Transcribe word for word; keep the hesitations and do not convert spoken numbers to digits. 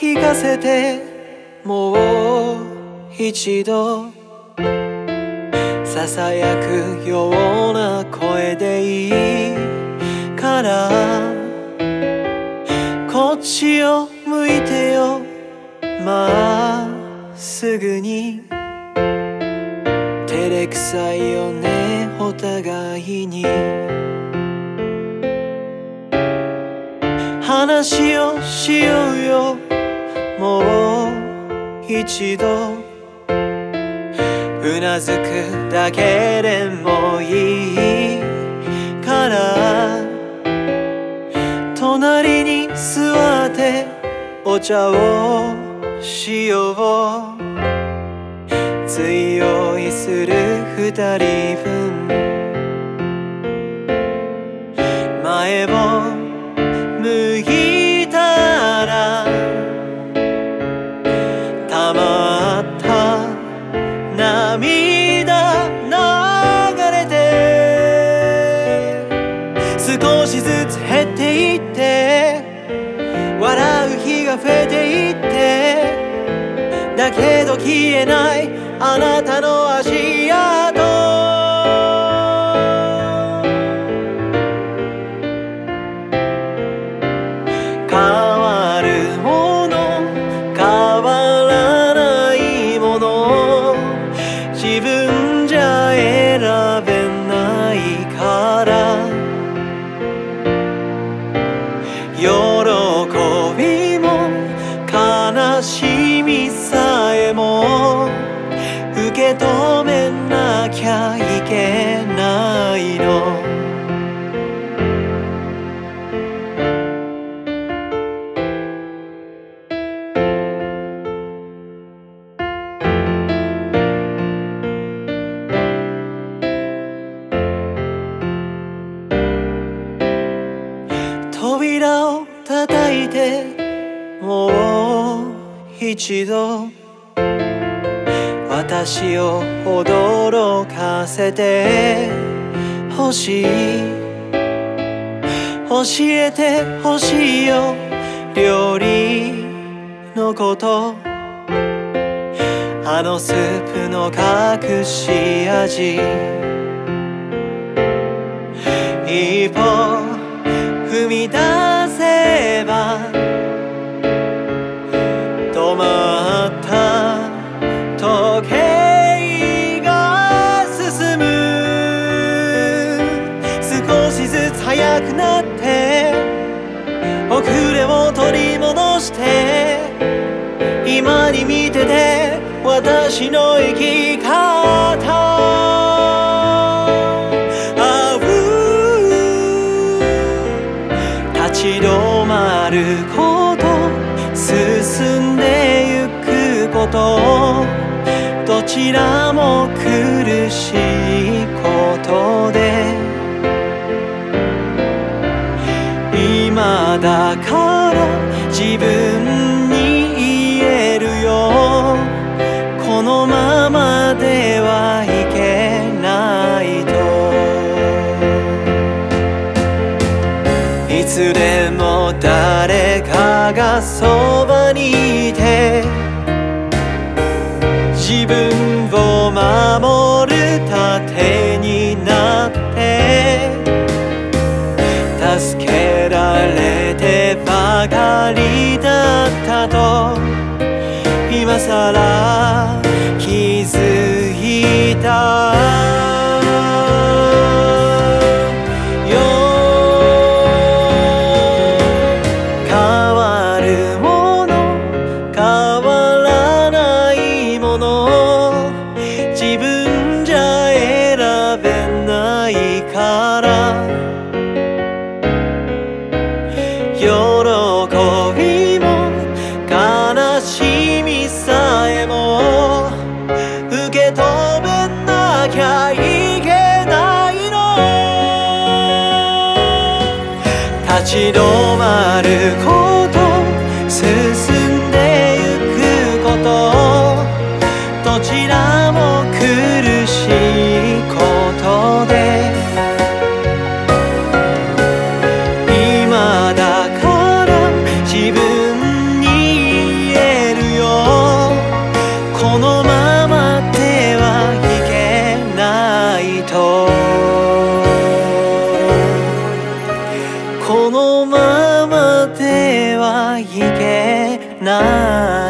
聞かせてもう一度ささやくような声でいいからこっちを向いてよまっすぐに照れくさいよねお互いに話をしようよもう一度うなずくだけでもいいから隣に座ってお茶をしよう強いする二人分前を向いたらたまった涙流れて少しずつ減っていって笑う日が増えていってだけど消えないあなたの足跡変わるもの変わらないもの自分じゃ選べないから喜びも悲しみさえも受け止めなきゃいけないの扉を叩いてもう一度私を驚かせてほしい教えてほしいよ料理のことあのスープの隠し味一歩踏み出せば止まった時計が進む少しずつ速くなって遅れを取り戻して今に見てて私の生き方立ち止まること進んでゆくことどちらも苦しいことで今だから自分に言えるよこのままではいけないといつでも誰かがそばにいて自分を守る盾になって助けられてばかりだったと今さら気づいた自分じゃ選べないから喜びも悲しみさえも受け止めなきゃいけないの立ち止まること進んでゆくことどちらも苦しいことで今だから自分にこのままではいけない